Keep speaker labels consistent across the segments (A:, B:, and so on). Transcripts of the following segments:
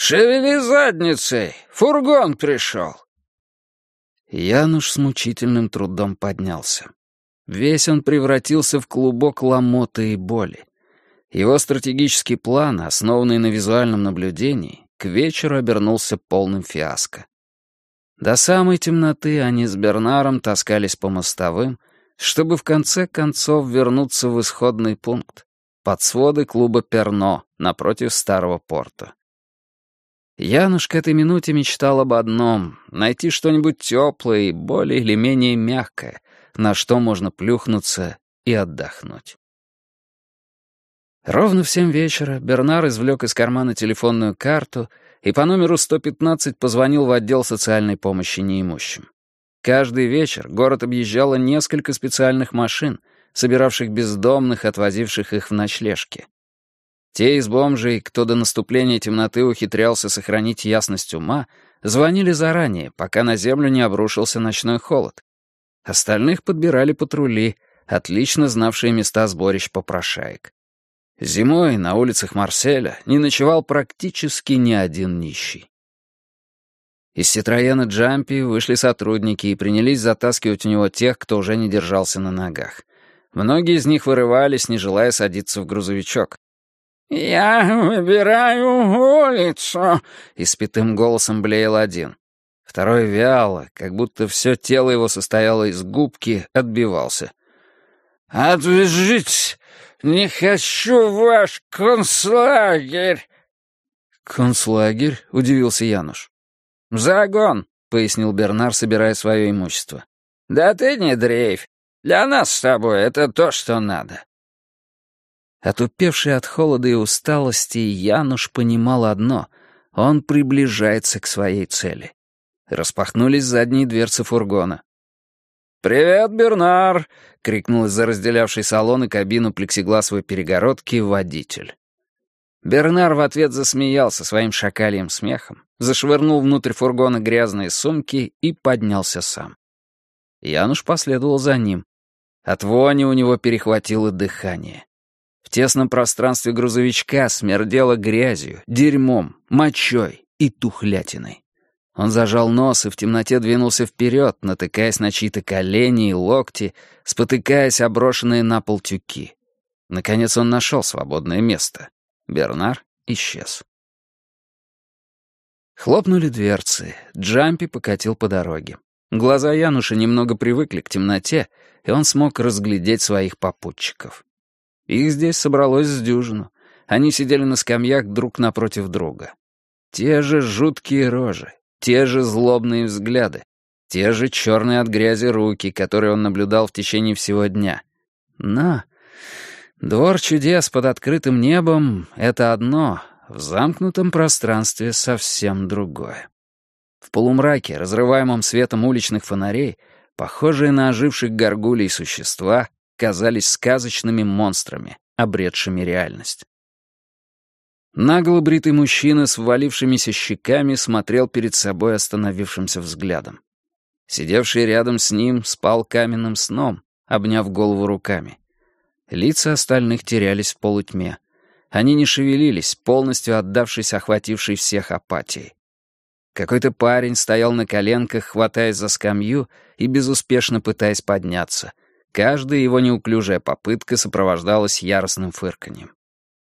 A: «Шевели задницей! Фургон пришел!»
B: Януш с мучительным трудом поднялся. Весь он превратился в клубок ломоты и боли. Его стратегический план, основанный на визуальном наблюдении, к вечеру обернулся полным фиаско. До самой темноты они с Бернаром таскались по мостовым, чтобы в конце концов вернуться в исходный пункт, под своды клуба «Перно» напротив старого порта. Януш к этой минуте мечтал об одном — найти что-нибудь теплое и более или менее мягкое, на что можно плюхнуться и отдохнуть. Ровно в 7 вечера Бернар извлек из кармана телефонную карту и по номеру 115 позвонил в отдел социальной помощи неимущим. Каждый вечер город объезжало несколько специальных машин, собиравших бездомных, отвозивших их в ночлежки. Те из бомжей, кто до наступления темноты ухитрялся сохранить ясность ума, звонили заранее, пока на землю не обрушился ночной холод. Остальных подбирали патрули, отлично знавшие места сборищ попрошаек. Зимой на улицах Марселя не ночевал практически ни один нищий. Из «Ситроена» Джампи вышли сотрудники и принялись затаскивать у него тех, кто уже не держался на ногах. Многие из них вырывались, не желая садиться в грузовичок.
A: «Я выбираю улицу», — испитым голосом блеял один.
B: Второй вяло, как будто все тело его состояло из губки, отбивался.
A: «Отвяжитесь! Не хочу ваш концлагерь!»
B: «Концлагерь?» — удивился Януш.
A: «Загон»,
B: — пояснил Бернар, собирая свое имущество.
A: «Да ты не дрейфь. Для нас с тобой это то, что надо».
B: Отупевший от холода и усталости, Януш понимал одно — он приближается к своей цели. Распахнулись задние дверцы фургона.
A: «Привет, Бернар!»
B: — крикнул из-за разделявшей салон и кабину плексигласовой перегородки водитель. Бернар в ответ засмеялся своим шакальем смехом, зашвырнул внутрь фургона грязные сумки и поднялся сам. Януш последовал за ним. От вони у него перехватило дыхание. В тесном пространстве грузовичка смердело грязью, дерьмом, мочой и тухлятиной. Он зажал нос и в темноте двинулся вперед, натыкаясь на чьи-то колени и локти, спотыкаясь о брошенные на пол тюки. Наконец он нашел свободное место. Бернар исчез. Хлопнули дверцы. Джампи покатил по дороге. Глаза Януша немного привыкли к темноте, и он смог разглядеть своих попутчиков. Их здесь собралось с дюжину. Они сидели на скамьях друг напротив друга. Те же жуткие рожи, те же злобные взгляды, те же черные от грязи руки, которые он наблюдал в течение всего дня. Но двор чудес под открытым небом — это одно, в замкнутом пространстве совсем другое. В полумраке, разрываемом светом уличных фонарей, похожие на оживших горгулей существа казались сказочными монстрами, обретшими реальность. Нагло бритый мужчина с ввалившимися щеками смотрел перед собой остановившимся взглядом. Сидевший рядом с ним спал каменным сном, обняв голову руками. Лица остальных терялись в полутьме. Они не шевелились, полностью отдавшись охватившей всех апатии. Какой-то парень стоял на коленках, хватаясь за скамью и безуспешно пытаясь подняться. Каждая его неуклюжая попытка сопровождалась яростным фырканьем.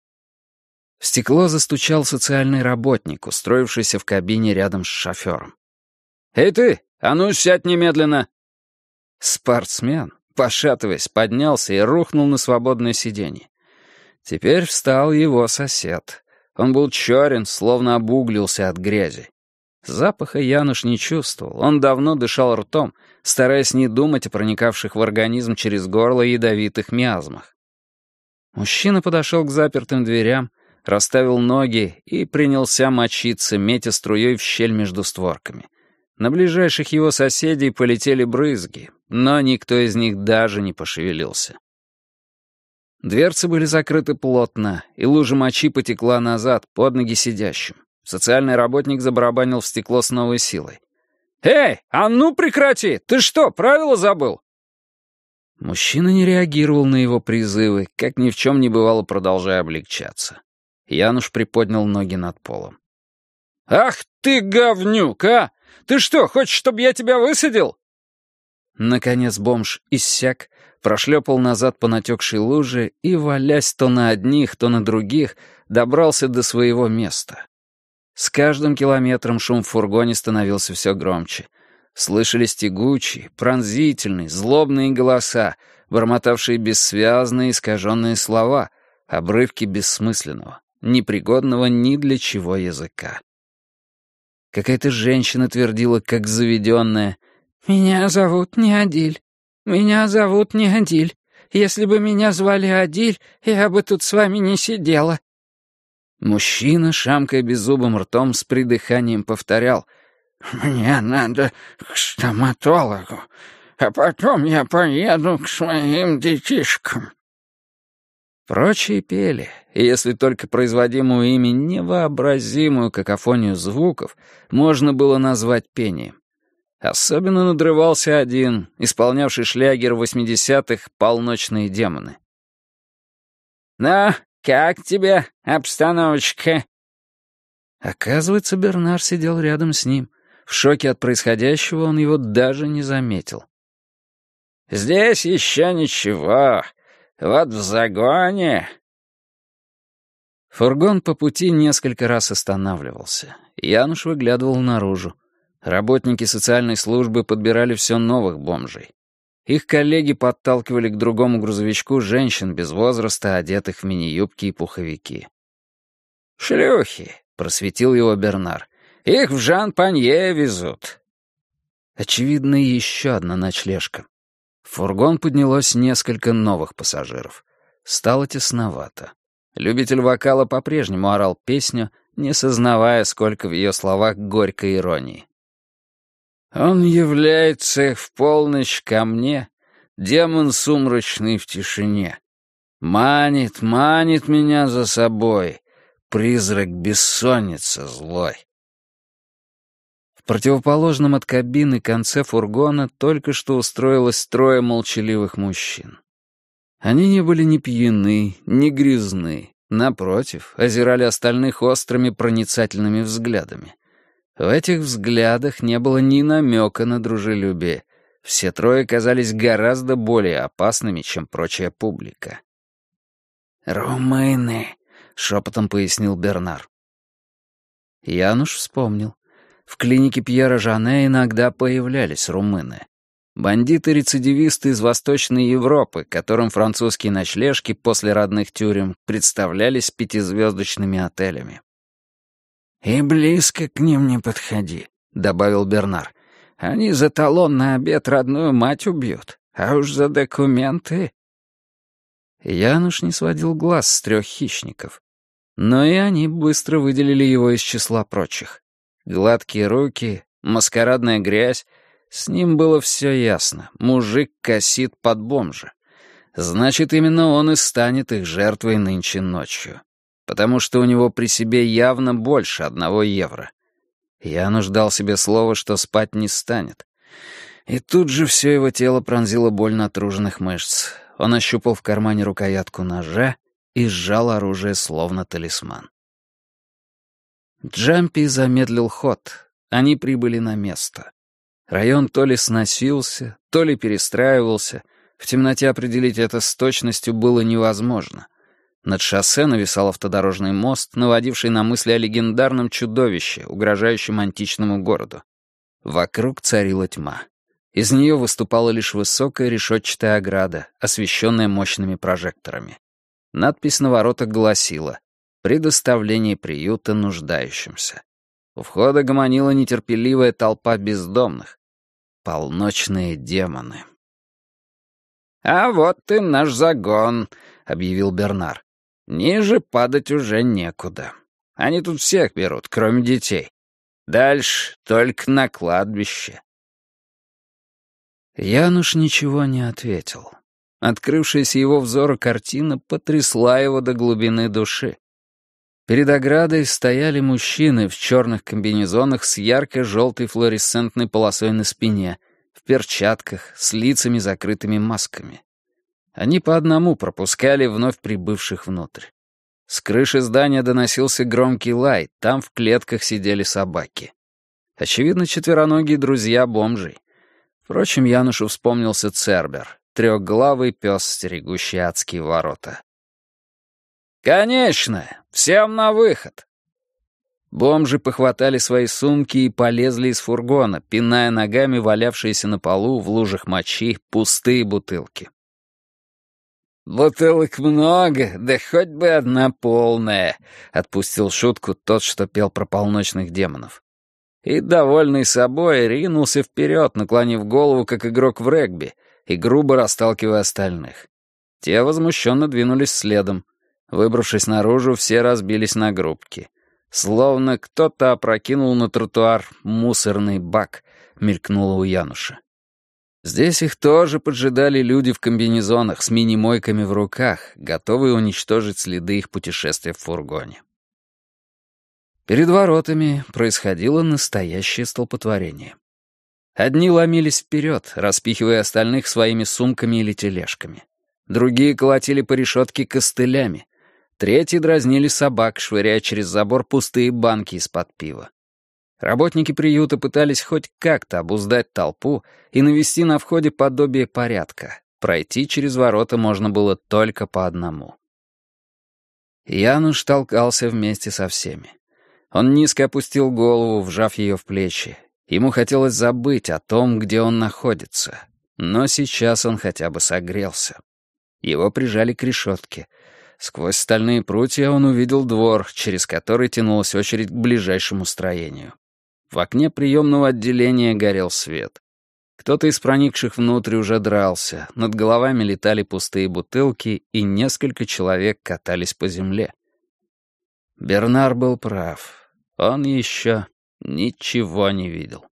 B: В стекло застучал социальный работник, устроившийся в кабине рядом с шофером.
A: «Эй ты, а ну сядь немедленно!»
B: Спортсмен, пошатываясь, поднялся и рухнул на свободное сиденье. Теперь встал его сосед. Он был черен, словно обуглился от грязи. Запаха Януш не чувствовал, он давно дышал ртом, стараясь не думать о проникавших в организм через горло ядовитых миазмах. Мужчина подошел к запертым дверям, расставил ноги и принялся мочиться, метя струей в щель между створками. На ближайших его соседей полетели брызги, но никто из них даже не пошевелился. Дверцы были закрыты плотно, и лужа мочи потекла назад, под ноги сидящим. Социальный работник забарабанил в стекло с новой силой. «Эй, а ну прекрати! Ты что, правила забыл?» Мужчина не реагировал на его призывы, как ни в чем не бывало, продолжая облегчаться. Януш приподнял ноги над полом.
A: «Ах ты, говнюк, а! Ты что, хочешь, чтобы я тебя высадил?»
B: Наконец бомж иссяк, прошлепал назад по натекшей луже и, валясь то на одних, то на других, добрался до своего места. С каждым километром шум в фургоне становился все громче. Слышались тягучие, пронзительные, злобные голоса, бормотавшие бессвязные, искаженные слова, обрывки бессмысленного, непригодного ни для чего языка. Какая-то женщина твердила, как заведенная: «Меня зовут не Адиль. Меня зовут не Адиль. Если бы меня звали Адиль, я бы тут с вами не сидела». Мужчина, шамкая беззубым ртом, с придыханием повторял: «Мне надо к стоматологу, а потом я поеду к своим детишкам». Прочие пели, и если только производимую ими невообразимую какофонию звуков можно было назвать пением. Особенно надрывался один, исполнявший шлягер 80-х «Полночные демоны». «Ну, как тебе обстановочка?» Оказывается, Бернар сидел рядом с ним. В шоке от происходящего он его даже не заметил. «Здесь еще ничего. Вот в загоне...» Фургон по пути несколько раз останавливался. Януш выглядывал наружу. Работники социальной службы подбирали все новых бомжей. Их коллеги подталкивали к другому грузовичку женщин без возраста, одетых в мини-юбки и пуховики. «Шлюхи!» — просветил его Бернар. «Их в Жан-Панье везут». Очевидно, еще одна ночлежка. В фургон поднялось несколько новых пассажиров. Стало тесновато. Любитель вокала по-прежнему орал песню, не сознавая, сколько в ее словах горькой иронии. «Он является в полночь ко мне, демон сумрачный в тишине. Манит, манит меня за собой, призрак бессонницы злой». В противоположном от кабины конце фургона только что устроилось трое молчаливых мужчин. Они не были ни пьяны, ни грязны, напротив, озирали остальных острыми проницательными взглядами. В этих взглядах не было ни намека на дружелюбие. Все трое казались гораздо более опасными, чем прочая публика. «Румыны», — шепотом пояснил Бернар. Януш вспомнил. В клинике Пьера Жане иногда появлялись румыны. Бандиты-рецидивисты из Восточной Европы, которым французские ночлежки после родных тюрем представлялись пятизвездочными отелями. «И близко к ним не подходи», — добавил Бернар. «Они за талон на обед родную мать убьют, а уж за документы...» Януш не сводил глаз с трех хищников. Но и они быстро выделили его из числа прочих. Гладкие руки, маскарадная грязь. С ним было все ясно. Мужик косит под бомжа. Значит, именно он и станет их жертвой нынче ночью. Потому что у него при себе явно больше 1 евро. Януш дал себе слово, что спать не станет. И тут же все его тело пронзило боль натруженных мышц. Он ощупал в кармане рукоятку ножа и сжал оружие словно талисман. Джампи замедлил ход. Они прибыли на место. Район то ли сносился, то ли перестраивался. В темноте определить это с точностью было невозможно. Над шоссе нависал автодорожный мост, наводивший на мысли о легендарном чудовище, угрожающем античному городу. Вокруг царила тьма. Из нее выступала лишь высокая решетчатая ограда, освещенная мощными прожекторами. Надпись на воротах гласила: «Предоставление приюта нуждающимся». У входа гомонила нетерпеливая толпа бездомных. Полночные демоны. «А вот и наш загон», — объявил Бернар. «Ниже падать уже некуда. Они тут всех берут, кроме детей. Дальше только на кладбище». Януш ничего не ответил. Открывшаяся его взору картина потрясла его до глубины души. Перед оградой стояли мужчины в черных комбинезонах с ярко-желтой флуоресцентной полосой на спине, в перчатках, с лицами закрытыми масками. Они по одному пропускали вновь прибывших внутрь. С крыши здания доносился громкий лай, там в клетках сидели собаки. Очевидно, четвероногие друзья бомжей. Впрочем, Янушу вспомнился Цербер, трехглавый пес, стерегущий адские ворота. «Конечно! Всем на выход!» Бомжи похватали свои сумки и полезли из фургона, пиная ногами валявшиеся на полу в лужах мочи пустые бутылки. «Бутылок много, да хоть бы одна полная», — отпустил шутку тот, что пел про полночных демонов. И, довольный собой, ринулся вперед, наклонив голову, как игрок в регби, и грубо расталкивая остальных. Те возмущенно двинулись следом. Выбравшись наружу, все разбились на группки. Словно кто-то опрокинул на тротуар мусорный бак, мелькнуло у Януша. Здесь их тоже поджидали люди в комбинезонах с мини-мойками в руках, готовые уничтожить следы их путешествия в фургоне. Перед воротами происходило настоящее столпотворение. Одни ломились вперед, распихивая остальных своими сумками или тележками. Другие колотили по решетке костылями. Третьи дразнили собак, швыряя через забор пустые банки из-под пива. Работники приюта пытались хоть как-то обуздать толпу и навести на входе подобие порядка. Пройти через ворота можно было только по одному. Януш толкался вместе со всеми. Он низко опустил голову, вжав ее в плечи. Ему хотелось забыть о том, где он находится. Но сейчас он хотя бы согрелся. Его прижали к решетке. Сквозь стальные прутья он увидел двор, через который тянулась очередь к ближайшему строению. В окне приемного отделения горел свет. Кто-то из проникших внутрь уже дрался, над головами летали пустые бутылки, и несколько человек катались по земле. Бернар был прав. Он еще ничего не видел.